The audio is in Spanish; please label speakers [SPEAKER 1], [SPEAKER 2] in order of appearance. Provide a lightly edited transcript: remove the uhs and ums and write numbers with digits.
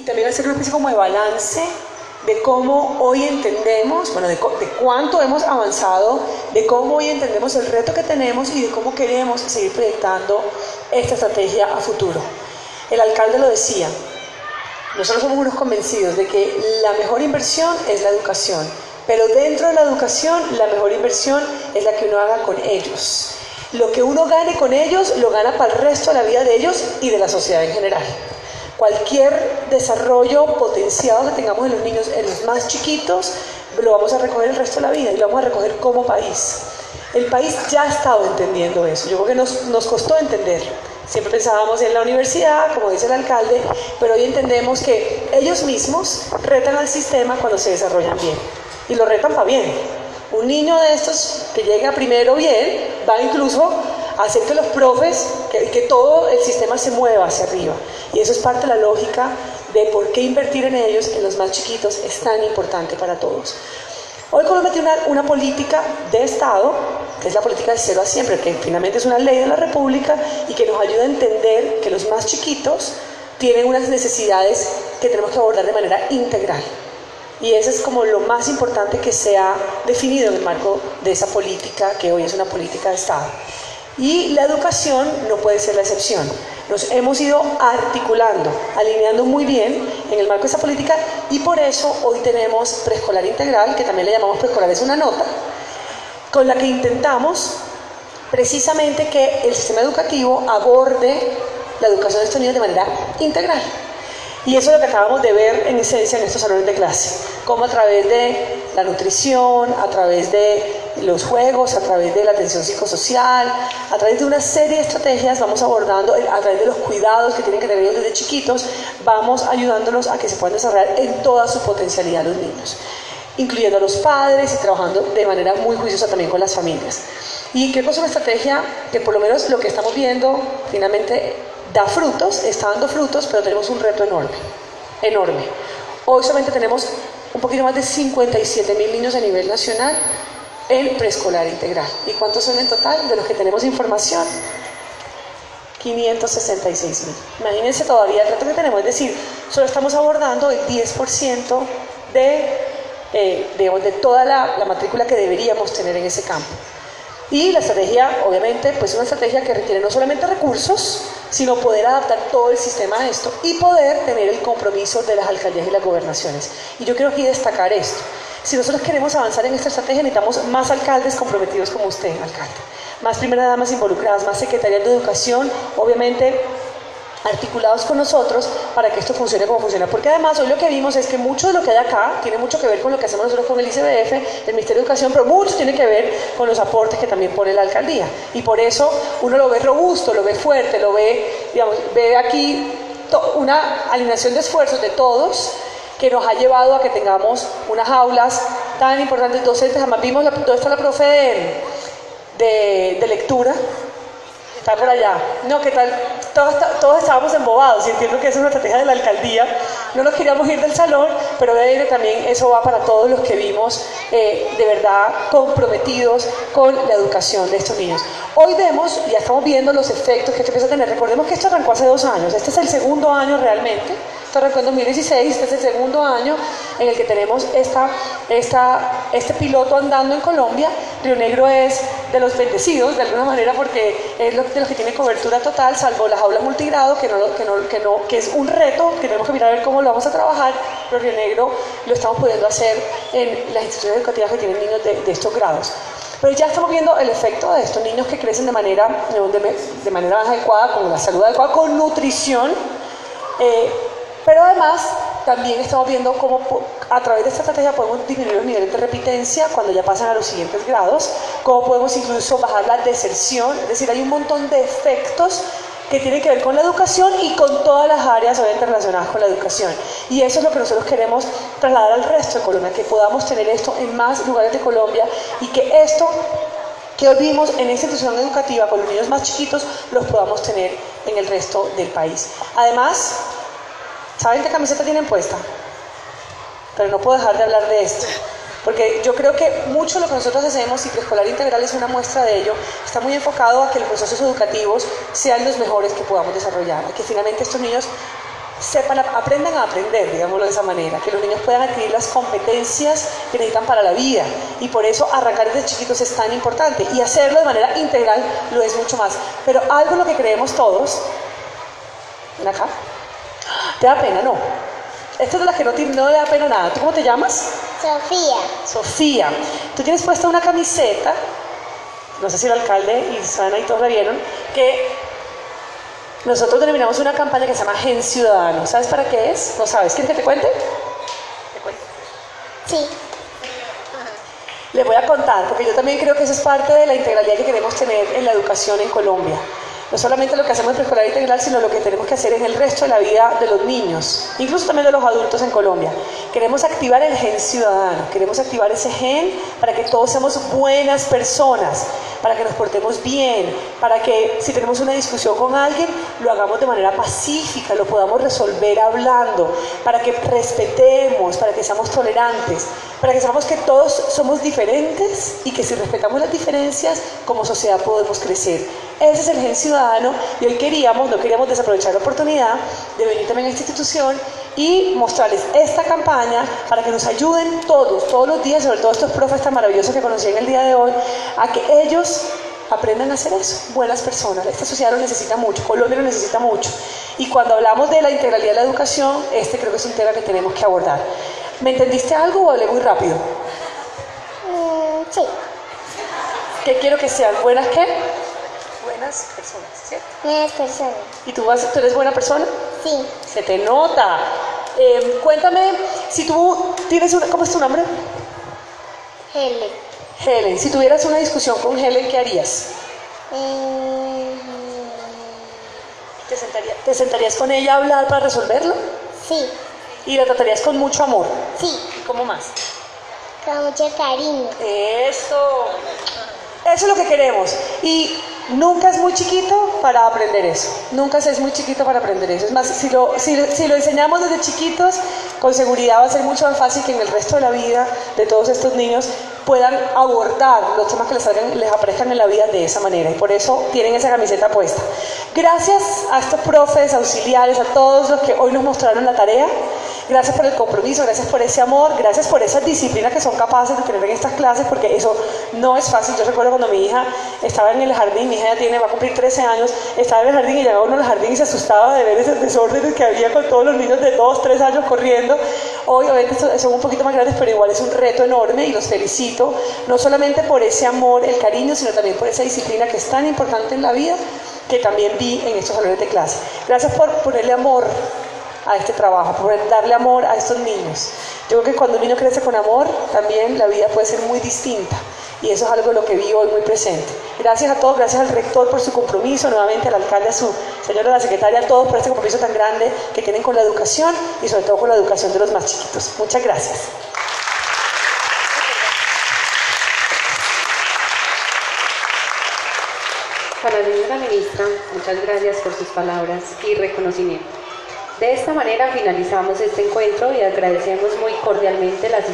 [SPEAKER 1] y también hacer una especie como de balance de cómo hoy entendemos, bueno, de cuánto hemos avanzado, de cómo hoy entendemos el reto que tenemos y de cómo queremos seguir proyectando esta estrategia a futuro. El alcalde lo decía, nosotros somos unos convencidos de que la mejor inversión es la educación, pero dentro de la educación la mejor inversión es la que uno haga con ellos. Lo que uno gane con ellos, lo gana para el resto de la vida de ellos y de la sociedad en general. Cualquier desarrollo potenciado que tengamos en los niños, en los más chiquitos, lo vamos a recoger el resto de la vida y lo vamos a recoger como país. El país ya ha estado entendiendo eso. Yo creo que nos costó entender. Siempre pensábamos en la universidad, como dice el alcalde, pero hoy entendemos que ellos mismos retan al sistema cuando se desarrollan bien. Y lo retan para bien. Un niño de estos que llegue a primero bien, va incluso a hacer que los profes, que todo el sistema se mueva hacia arriba. Y eso es parte de la lógica de por qué invertir en ellos, en los más chiquitos, es tan importante para todos. Hoy Colombia tiene una política de Estado, que es la política de cero a siempre, que finalmente es una ley de la República y que nos ayuda a entender que los más chiquitos tienen unas necesidades que tenemos que abordar de manera integral. Y eso es como lo más importante que se ha definido en el marco de esa política, que hoy es una política de Estado. Y la educación no puede ser la excepción. Nos hemos ido articulando, alineando muy bien en el marco de esa política y por eso hoy tenemos preescolar integral, que también le llamamos preescolar es una nota, con la que intentamos precisamente que el sistema educativo aborde la educación de estos niños de manera integral. Y eso es lo que acabamos de ver en esencia en estos salones de clase, como a través de la nutrición, a través de los juegos, a través de la atención psicosocial, a través de una serie de estrategias vamos abordando, a través de los cuidados que tienen que tener ellos desde chiquitos, vamos ayudándolos a que se puedan desarrollar en toda su potencialidad los niños, incluyendo a los padres y trabajando de manera muy juiciosa también con las familias. Y creo que es una estrategia que por lo menos lo que estamos viendo finalmente da frutos, está dando frutos, pero tenemos un reto enorme. Hoy solamente tenemos un poquito más de 57.000 niños a nivel nacional en preescolar integral. ¿Y cuántos son en total? De los que tenemos información, 566.000. Imagínense todavía el reto que tenemos, es decir, solo estamos abordando el 10% de toda la matrícula que deberíamos tener en ese campo. Y la estrategia, obviamente, pues es una estrategia que requiere no solamente recursos, sino poder adaptar todo el sistema a esto y poder tener el compromiso de las alcaldías y las gobernaciones. Y yo quiero aquí destacar esto. Si nosotros queremos avanzar en esta estrategia, necesitamos más alcaldes comprometidos como usted, alcalde. Más primeras damas involucradas, más secretarias de educación, obviamente articulados con nosotros para que esto funcione como funciona. Porque además hoy lo que vimos es que mucho de lo que hay acá tiene mucho que ver con lo que hacemos nosotros con el ICBF, el Ministerio de Educación, pero mucho tiene que ver con los aportes que también pone la alcaldía. Y por eso uno lo ve robusto, lo ve fuerte, lo ve, digamos, ve aquí una alineación de esfuerzos de todos que nos ha llevado a que tengamos unas aulas tan importantes docentes. Además vimos, ¿dónde está la profe de lectura? Está por allá. No, ¿qué tal? Todos estábamos embobados y entiendo que esa es una estrategia de la alcaldía. No nos queríamos ir del salón, pero de ahí también eso va para todos los que vimos de verdad comprometidos con la educación de estos niños. Hoy vemos, ya estamos viendo los efectos que esto empieza a tener. Recordemos que esto arrancó hace 2 años. Este es el segundo año realmente. Esto arrancó en 2016, este es el segundo año en el que tenemos este piloto andando en Colombia. Río Negro es de los bendecidos de alguna manera porque es de los que tiene cobertura total, salvo las aulas multigrado, que es un reto que tenemos que mirar a ver cómo lo vamos a trabajar, pero Río Negro lo estamos pudiendo hacer en las instituciones educativas que tienen niños de estos grados. Pero ya estamos viendo el efecto de estos niños que crecen de manera más adecuada, con la salud adecuada, con nutrición, pero además también estamos viendo cómo a través de esta estrategia podemos disminuir los niveles de repitencia cuando ya pasan a los siguientes grados, cómo podemos incluso bajar la deserción, es decir, hay un montón de efectos que tienen que ver con la educación y con todas las áreas obviamente relacionadas con la educación. Y eso es lo que nosotros queremos trasladar al resto de Colombia, que podamos tener esto en más lugares de Colombia y que esto que hoy vimos en esta institución educativa con los niños más chiquitos los podamos tener en el resto del país. Además, ¿saben qué camiseta tienen puesta? Pero no puedo dejar de hablar de esto, porque yo creo que mucho de lo que nosotros hacemos, y preescolar integral es una muestra de ello, está muy enfocado a que los procesos educativos sean los mejores que podamos desarrollar, a que finalmente estos niños aprendan a aprender, digámoslo de esa manera, que los niños puedan adquirir las competencias que necesitan para la vida, y por eso arrancar desde chiquitos es tan importante, y hacerlo de manera integral lo es mucho más. Pero algo en lo que creemos todos, ven acá, ¿te da pena? No. Esta es de las que no le da pena nada. ¿Tú cómo te llamas?
[SPEAKER 2] Sofía.
[SPEAKER 1] Sofía. Tú tienes puesta una camiseta, no sé si el alcalde y Susana y todos la vieron, que nosotros denominamos una campaña que se llama Gen Ciudadano. ¿Sabes para qué es? ¿No sabes? ¿Quieres que te cuente? ¿Te cuento?
[SPEAKER 2] Sí.
[SPEAKER 1] Les voy a contar, porque yo también creo que eso es parte de la integralidad que queremos tener en la educación en Colombia. No solamente lo que hacemos en preescolar integral, sino lo que tenemos que hacer en el resto de la vida de los niños, incluso también de los adultos en Colombia. Queremos activar el gen ciudadano, queremos activar ese gen para que todos seamos buenas personas, para que nos portemos bien, para que si tenemos una discusión con alguien, lo hagamos de manera pacífica, lo podamos resolver hablando, para que respetemos, para que seamos tolerantes, para que sepamos que todos somos diferentes y que si respetamos las diferencias, como sociedad podemos crecer. Ese es el gen ciudadano, y hoy no queríamos desaprovechar la oportunidad de venir también a esta institución y mostrarles esta campaña para que nos ayuden todos los días, sobre todo estos profes tan maravillosos que conocí en el día de hoy, a que ellos aprendan a hacer eso, buenas personas. Esta sociedad lo necesita mucho, Colombia lo necesita mucho, y cuando hablamos de la integralidad de la educación, creo que es un tema que tenemos que abordar. ¿Me entendiste algo o hablé muy rápido?
[SPEAKER 2] Sí.
[SPEAKER 1] ¿Qué quiero que sean? ¿Buenas qué? Buenas personas, ¿cierto?
[SPEAKER 2] Buenas personas.
[SPEAKER 1] ¿Y tú eres buena persona?
[SPEAKER 2] Sí.
[SPEAKER 1] Se te nota. Cuéntame, si tú tienes ¿cómo es tu nombre?
[SPEAKER 2] Helen.
[SPEAKER 1] Helen. Si tuvieras una discusión con Helen, ¿qué harías? ¿Te sentarías con ella a hablar para resolverlo?
[SPEAKER 2] Sí.
[SPEAKER 1] ¿Y la tratarías con mucho amor?
[SPEAKER 2] Sí.
[SPEAKER 1] ¿Y cómo más?
[SPEAKER 2] Con mucho cariño.
[SPEAKER 1] Eso es lo que queremos. Y nunca es muy chiquito para aprender eso. Nunca se es muy chiquito para aprender eso. Es más, si lo enseñamos desde chiquitos, con seguridad va a ser mucho más fácil que en el resto de la vida de todos estos niños puedan abordar los temas que les aparezcan en la vida de esa manera. Y por eso tienen esa camiseta puesta. Gracias a estos profes, auxiliares, a todos los que hoy nos mostraron la tarea. Gracias por el compromiso, gracias por ese amor, gracias por esa disciplina que son capaces de tener en estas clases, porque eso no es fácil. Yo recuerdo cuando mi hija estaba en el jardín, mi hija ya va a cumplir 13 años, estaba en el jardín y llegaba uno al jardín y se asustaba de ver esos desórdenes que había con todos los niños de 2, 3 años corriendo. Hoy obviamente son un poquito más grandes, pero igual es un reto enorme y los felicito, no solamente por ese amor, el cariño, sino también por esa disciplina que es tan importante en la vida, que también vi en estos salones de clase. Gracias por ponerle amor a este trabajo, por darle amor a estos niños. Yo creo que cuando un niño crece con amor, también la vida puede ser muy distinta, y eso es algo de lo que vi hoy muy presente. Gracias a todos, gracias al rector por su compromiso, nuevamente al alcalde, a su señora la secretaria, a todos por este compromiso tan grande que tienen con la educación y sobre todo con la educación de los más chiquitos. Muchas gracias.
[SPEAKER 3] Para la señora ministra, muchas gracias por sus palabras y reconocimiento. De esta manera finalizamos este encuentro y agradecemos muy cordialmente la asistencia